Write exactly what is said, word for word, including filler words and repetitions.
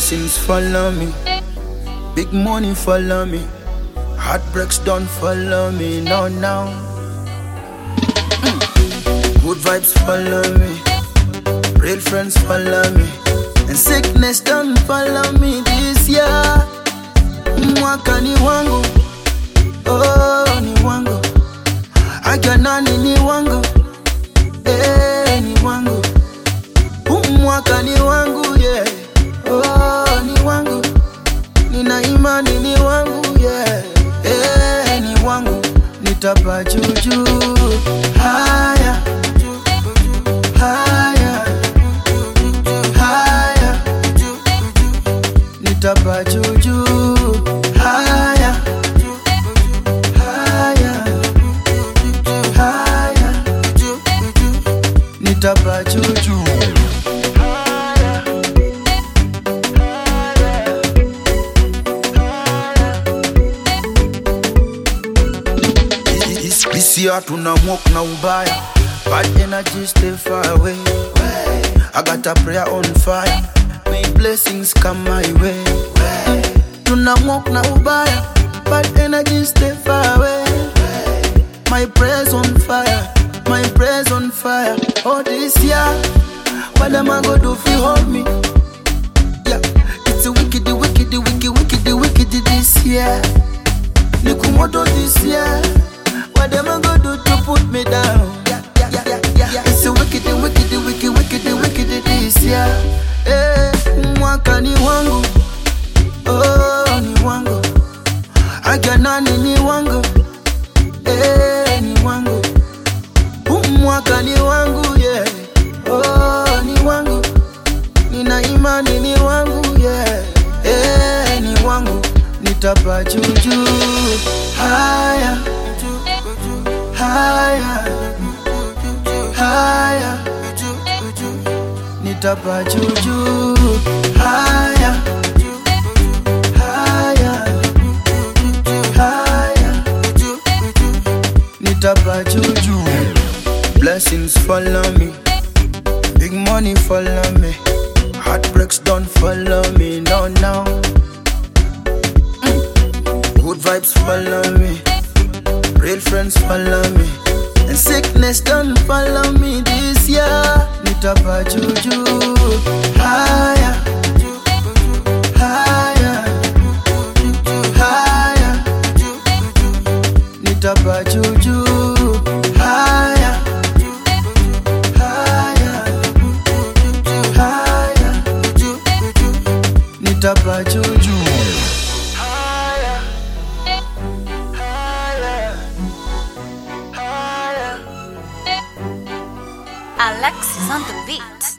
Blessings follow me, big money follow me, heartbreaks don't follow me, no, no. mm. Good vibes follow me, real friends follow me, and sickness don't follow me this year. Mwaka ni wangu, oh ni wangu, aja nani ni wangu, eh ni wangu. Mwaka ni wangu, yeah, oh ni wangu, nina imani ni wangu, yeah, eh ni wangu, nitapa juju. Haya, haya, haya, nitapa juju. Haya, haya, haya, nitapa juju. This year tuna walk na ubaya, bad energy stay far away. I got a prayer on fire, may blessings come my way. Tuna walk na ubaya, bad energy stay far away. My prayers on fire, my prayers on fire. Oh this year, what am I gonna do if you hold me? Yeah, it's a wicked, wicked, wicked, wicked, wicked this year. Nikumoto this year. What am I gonna do to put me down? Yeah, yeah, yeah, yeah, yeah. It's a wicked, wicked, wicked, wicked, wicked this year. Eh, mwaka ni wangu, oh ni wangu, aja nani ni wangu, eh ni wangu. Mwaka ni wangu, yeah, oh ni wangu, nina imani ni wangu, yeah, eh ni wangu, nitapa juju. Haya, haya, haya, nitapa juju. Haya, haya, haya, nitapa juju. Blessings follow me, big money follow me, heartbreaks don't follow me, no, no. mm. Good vibes follow me, real friends follow me, and sickness don't follow me this year. Nitapa juju. Haya, haya, haya, nitapa juju. Haya, haya, haya, nitapa juju. Alexis on the beat.